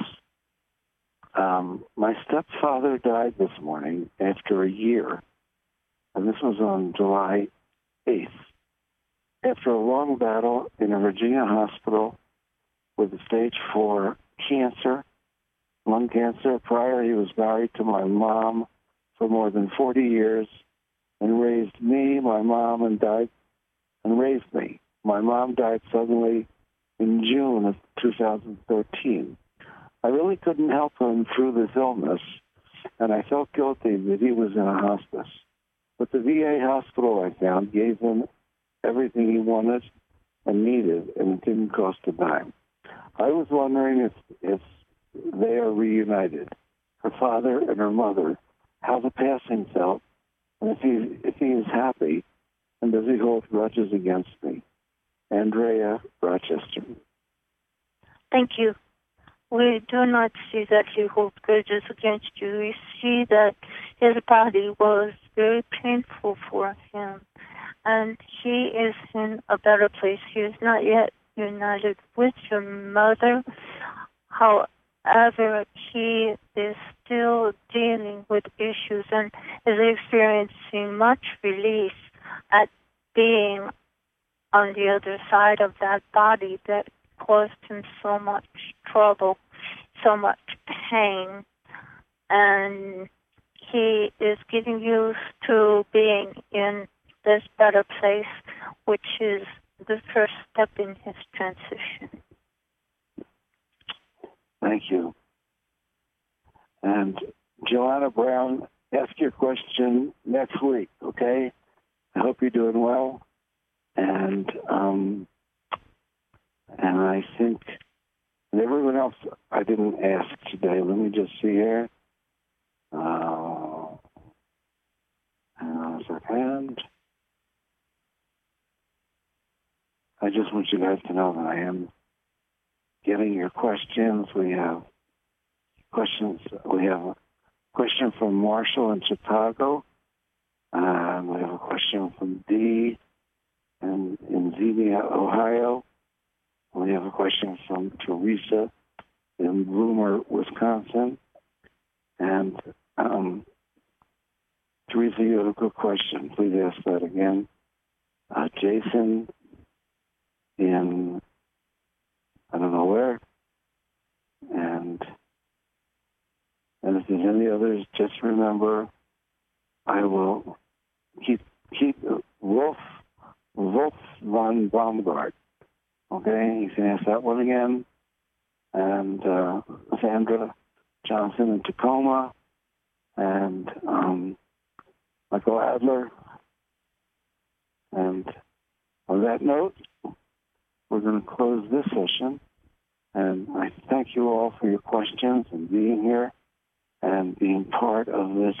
My stepfather died this morning after a year, and this was on July 8th. After a long battle in a Virginia hospital with stage 4 cancer, lung cancer. Prior, he was married to my mom for more than 40 years and raised me, my mom, and raised me. My mom died suddenly in June of 2013. I really couldn't help him through this illness, and I felt guilty that he was in a hospice. But the VA hospital I found gave him everything he wanted and needed, and it didn't cost a dime. I was wondering if they are reunited, her father and her mother, how the passing felt, and if he is happy, and does he hold grudges against me? Andrea, Rochester. Thank you. We do not see that he holds grudges against you. We see that his body was very painful for him, and he is in a better place. He is not yet united with your mother. However, he is still dealing with issues and is experiencing much relief at being on the other side of that body that caused him so much trouble, so much pain, and he is getting used to being in this better place, which is the first step in his transition. Thank you. And Joanna Brown, ask your question next week, okay? I hope you're doing well. And I think everyone else I didn't ask today. Let me just see here. Hang on a second. I just want you guys to know that I am getting your questions. We have questions. We have a question from Marshall in Chicago. And we have a question from Dee in Xenia, Ohio. We have a question from Teresa in Bloomer, Wisconsin. And Teresa, you have a good question. Please ask that again. Jason in, I don't know where. And if there's any others, just remember, I will keep Wolf von Baumgart. Okay, you can ask that one again. And Sandra Johnson in Tacoma. And Michael Adler. And on that note, we're going to close this session. And I thank you all for your questions and being here and being part of this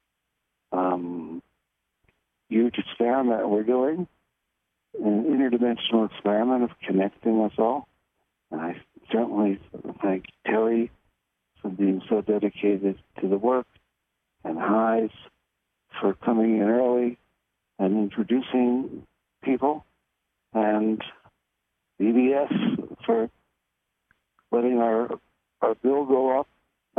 huge experiment we're doing, an interdimensional experiment of connecting us all. And I certainly thank Terry for being so dedicated to the work, and Heise for coming in early and introducing people, and BBS for letting our bill go up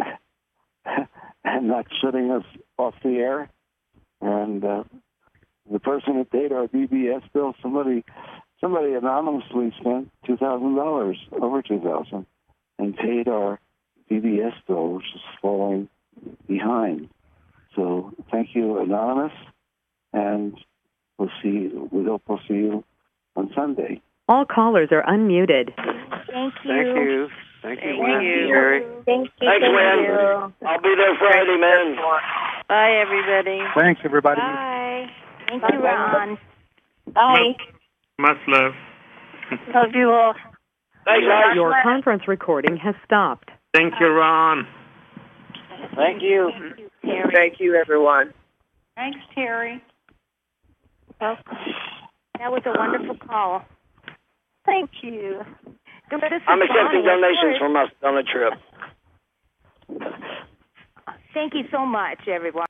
and not shutting us off the air. And the person that paid our BBS bill, somebody anonymously spent $2,000, over $2,000, and paid our BBS bill, which is falling behind. So thank you, Anonymous, and we hope we'll see you on Sunday. All callers are unmuted. Thank you. Thank you. Thank you, Thank Win. you. Jerry. Thank you. Thanks, Win. I'll be there Friday, man. Bye, everybody. Thanks, everybody. Bye. Thank you, Ron. Bye. Much love. Love you all. Thanks, guys. Your conference recording has stopped. Thank you, Ron. Thank you. Terry. Thank you, everyone. Thanks, Terry. That was a wonderful call. Thank you. I'm accepting donations from us on the trip. Thank you so much, everyone.